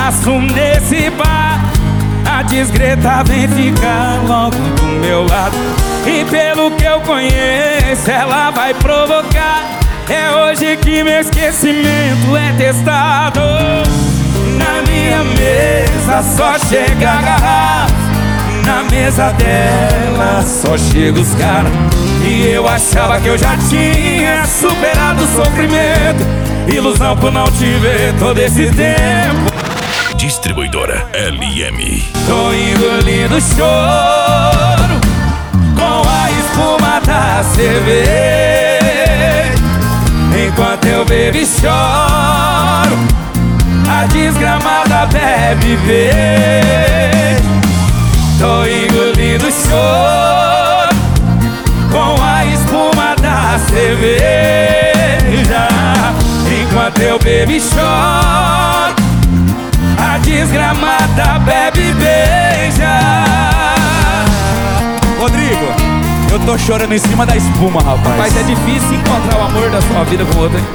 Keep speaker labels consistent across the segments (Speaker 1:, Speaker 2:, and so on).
Speaker 1: faço nesse bar? A discreta vem ficar logo do meu lado, e pelo que eu conheço ela vai provocar. É hoje que meu esquecimento é testado. Na minha mesa só chega a garrafa, na mesa dela só chega os caras. E eu achava que eu já tinha superado o sofrimento, ilusão por não te ver todo esse tempo.
Speaker 2: Distribuidora LM.
Speaker 1: Tô engolindo choro com a espuma da cerveja, enquanto eu bebo e choro, a desgramada bebe verde. Tô engolindo choro com a espuma da cerveja, enquanto eu bebo e choro, a desgramada bebe e beija.
Speaker 3: Rodrigo, eu tô chorando em cima da espuma, rapaz.
Speaker 1: Mas é difícil encontrar o amor da sua vida com outro, hein?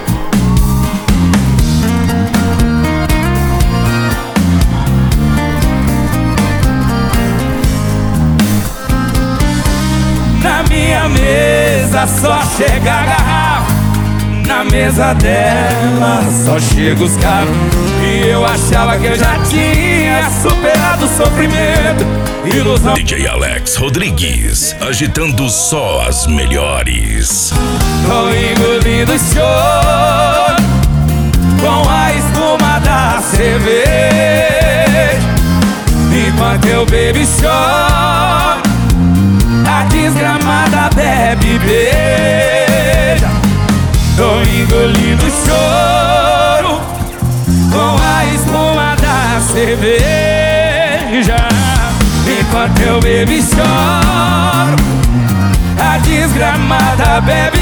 Speaker 1: Na minha mesa só chega a garrafa, na mesa dela só chega os caras. E eu achava que eu já tinha superado o sofrimento, ilusão.
Speaker 2: DJ Alex Rodrigues, agitando só as melhores.
Speaker 1: Tô engolindo choro com a espuma da cerveja, enquanto eu bebo e choro, a desgramada bebe e beija. Tô engolindo choro com a espuma da cerveja, enquanto eu bebo e choro, a desgramada bebe